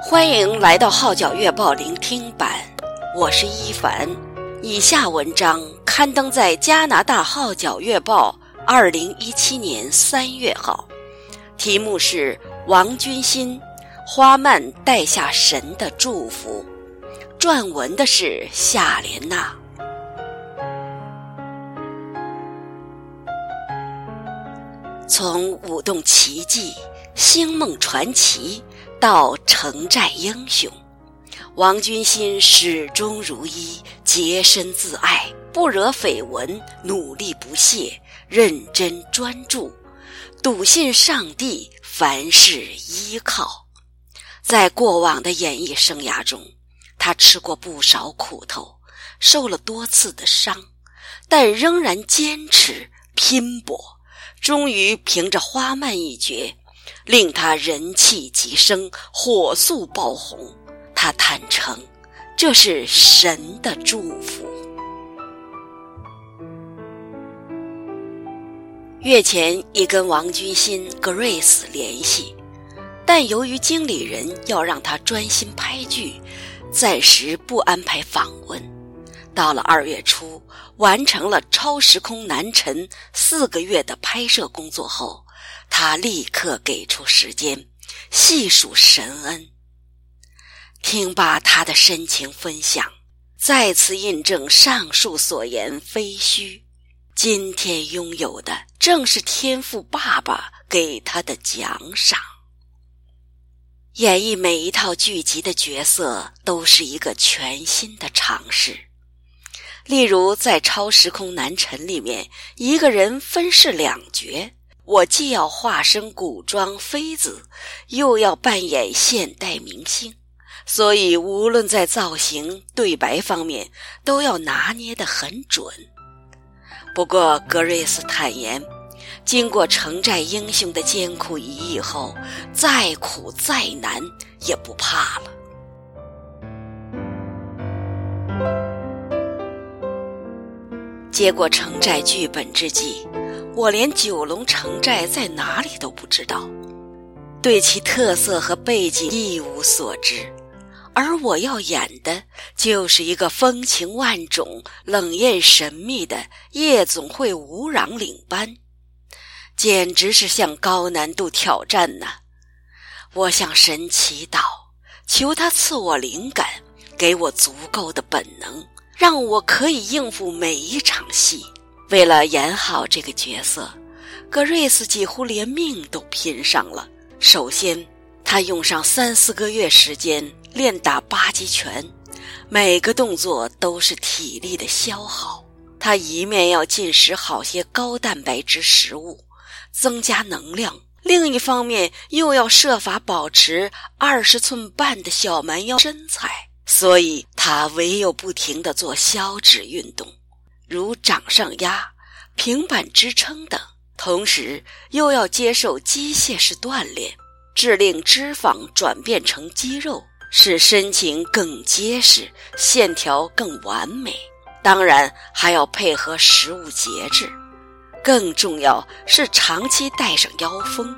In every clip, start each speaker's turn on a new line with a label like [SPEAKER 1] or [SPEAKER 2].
[SPEAKER 1] 欢迎来到号角月报聆听版，我是一凡。以下文章刊登在加拿大号角月报2017年3月号，题目是王君馨，花蔓带下神的祝福。撰文的是夏莲娜。从舞动奇迹、星梦传奇到城寨英雄，王君馨始终如一，洁身自爱，不惹绯闻，努力不懈，认真专注，笃信上帝，凡事依靠。在过往的演艺生涯中，他吃过不少苦头，受了多次的伤，但仍然坚持拼搏，终于凭着花蔓一角令他人气急升，火速爆红。他坦诚，这是神的祝福。月前已跟王君馨 Grace 联系，但由于经理人要让他专心拍剧，暂时不安排访问。到了2月初，完成了《超时空南沉》4个月的拍摄工作后，他立刻给出时间，细数神恩。听罢他的深情分享，再次印证上述所言非虚。今天拥有的正是天父爸爸给他的奖赏。演绎每一套剧集的角色都是一个全新的尝试。例如在《超时空南沉》里面，一个人分饰2角，我既要化身古装妃子，又要扮演现代明星，所以无论在造型、对白方面都要拿捏得很准。不过格瑞斯坦言，经过城寨英雄的艰苦一役后，再苦再难也不怕了。接过城寨剧本之际，我连九龙城寨在哪里都不知道，对其特色和背景一无所知，而我要演的就是一个风情万种、冷艳神秘的夜总会舞壤领班，简直是向高难度挑战呐！我向神祈祷，求他赐我灵感，给我足够的本能，让我可以应付每一场戏。为了演好这个角色，格瑞斯几乎连命都拼上了。首先，他用上3-4个月时间练打8极拳，每个动作都是体力的消耗。他一面要进食好些高蛋白质食物，增加能量，另一方面又要设法保持20寸半的小蛮腰身材，所以他唯有不停地做消脂运动，如掌上压、平板支撑等，同时又要接受机械式锻炼，致令脂肪转变成肌肉，使身形更结实，线条更完美。当然还要配合食物节制，更重要是长期带上腰封。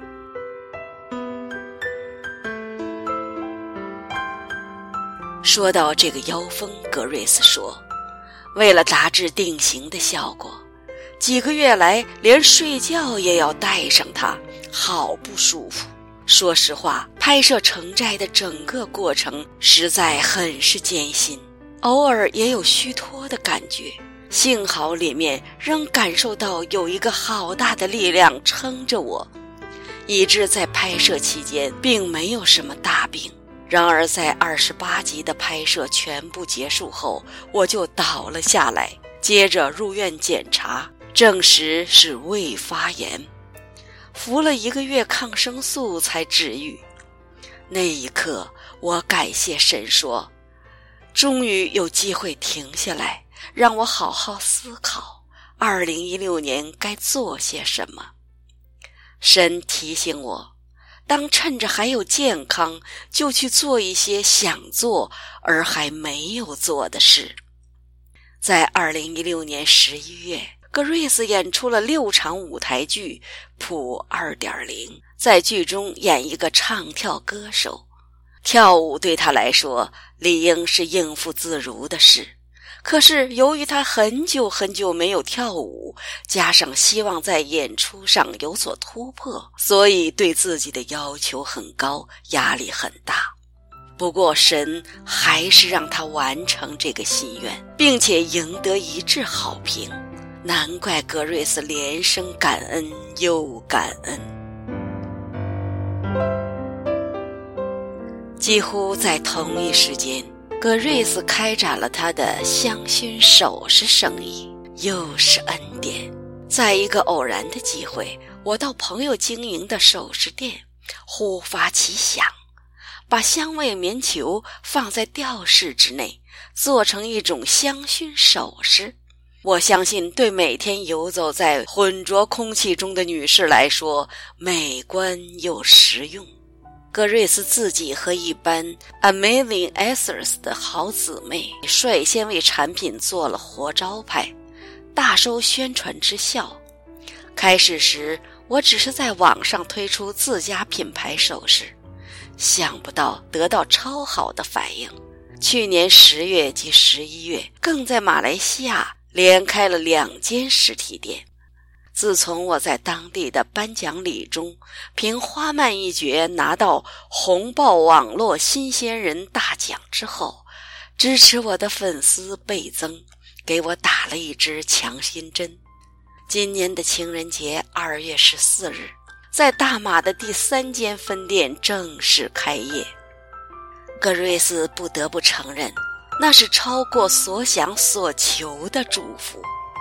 [SPEAKER 1] 说到这个腰封，格瑞斯说，为了达至定型的效果，几个月来连睡觉也要带上它，好不舒服。说实话，拍摄城寨的整个过程实在很是艰辛，偶尔也有虚脱的感觉，幸好里面仍感受到有一个好大的力量撑着我，以致在拍摄期间并没有什么大病。然而在28集的拍摄全部结束后，我就倒了下来，接着入院检查，证实是胃发炎，服了1个月抗生素才治愈。那一刻我感谢神说，终于有机会停下来，让我好好思考2016年该做些什么。神提醒我，当趁着还有健康，就去做一些想做而还没有做的事。在2016年11月，格瑞斯演出了6场舞台剧《普 2.0》，在剧中演一个唱跳歌手， 跳舞对他来说理应是应付自如的事，可是由于他很久很久没有跳舞，加上希望在演出上有所突破，所以对自己的要求很高，压力很大。不过神还是让他完成这个心愿，并且赢得一致好评，难怪格瑞斯连声感恩又感恩。几乎在同一时间，格瑞斯开展了他的香薰首饰生意，又是恩典。在一个偶然的机会，我到朋友经营的首饰店，忽发奇想，把香味棉球放在吊饰之内，做成一种香薰首饰。我相信对每天游走在浑浊空气中的女士来说，美观又实用。格瑞斯自己和一班 Amazing Essers 的好姊妹率先为产品做了活招牌，大收宣传之效。开始时，我只是在网上推出自家品牌首饰，想不到得到超好的反应。去年10月及11月，更在马来西亚连开了2间实体店。自从我在当地的颁奖礼中凭花漫一角拿到红爆网络新鲜人大奖之后，支持我的粉丝倍增，给我打了一支强心针。今年的情人节2月14日，在大马的第3间分店正式开业。格瑞斯不得不承认，那是超过所想所求的祝福。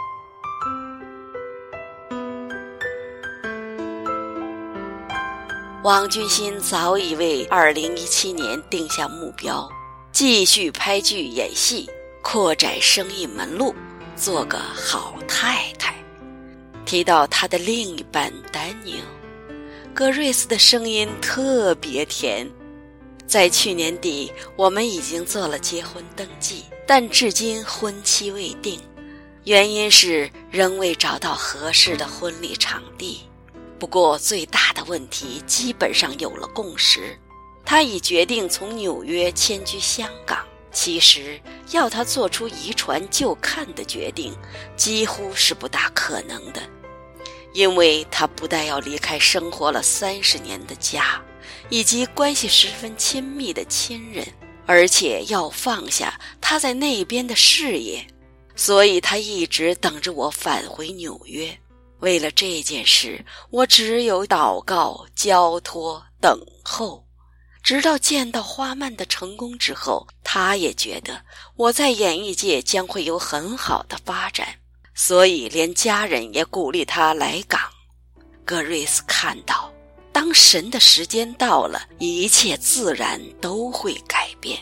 [SPEAKER 1] 王君馨早已为2017年定下目标，继续拍剧演戏，扩展生意门路，做个好太太。提到他的另一半丹尼尔，格瑞斯的声音特别甜。在去年底，我们已经做了结婚登记，但至今婚期未定，原因是仍未找到合适的婚礼场地。不过最大的问题基本上有了共识，他已决定从纽约迁居香港。其实要他做出移船就看的决定，几乎是不大可能的，因为他不但要离开生活了30年的家，以及关系十分亲密的亲人，而且要放下他在那边的事业，所以他一直等着我返回纽约。为了这件事，我只有祷告、交托、等候，直到见到花漫的成功之后，他也觉得我在演艺界将会有很好的发展，所以连家人也鼓励他来港。格瑞斯看到，当神的时间到了，一切自然都会改变。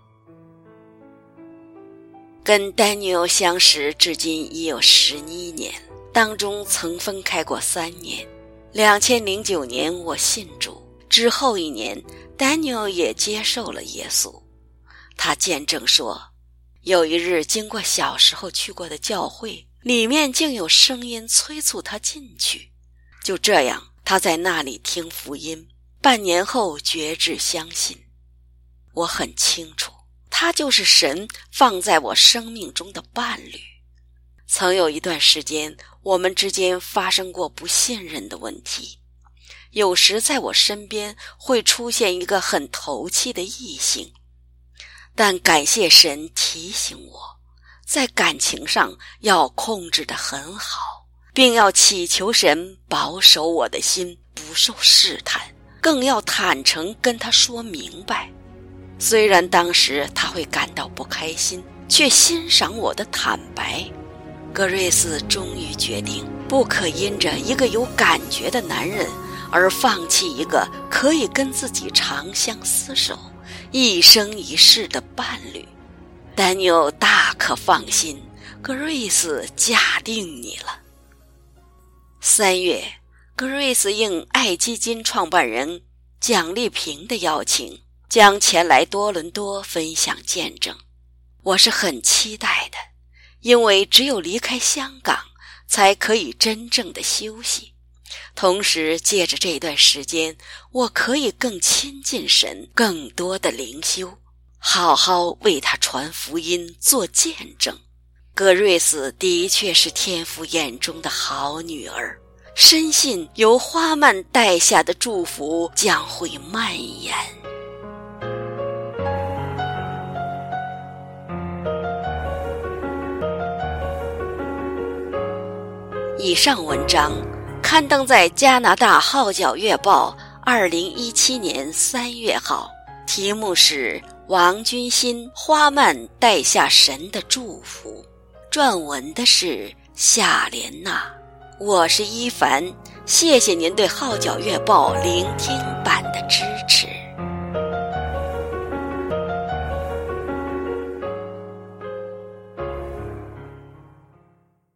[SPEAKER 1] 跟丹尼尔相识至今已有11年，当中曾分开过3年。2009年我信主，之后1年，丹尼尔也接受了耶稣。他见证说，有一日经过小时候去过的教会，里面竟有声音催促他进去。就这样，他在那里听福音，半年后决志相信。我很清楚，他就是神放在我生命中的伴侣。曾有一段时间，我们之间发生过不信任的问题，有时在我身边会出现一个很投机的异性，但感谢神提醒我，在感情上要控制得很好，并要祈求神保守我的心不受试探，更要坦诚跟他说明白。虽然当时他会感到不开心，却欣赏我的坦白。格瑞斯终于决定，不可因着一个有感觉的男人而放弃一个可以跟自己长相厮守、一生一世的伴侣。丹尼尔大可放心，格瑞斯嫁定你了。3月，格瑞斯应爱基金创办人蒋丽萍的邀请，将前来多伦多分享见证。我是很期待的，因为只有离开香港才可以真正的休息， 同时借着这段时间，我可以更亲近神，更多的灵修，好好为他传福音，做见证。格瑞斯的确是天父眼中的好女儿，深信由花蔓带下的祝福将会蔓延。以上文章刊登在加拿大号角月报2017年3月号，题目是王君馨花蔓带下神的祝福，撰文的是夏莲娜。我是伊凡，谢谢您对号角月报聆听版的支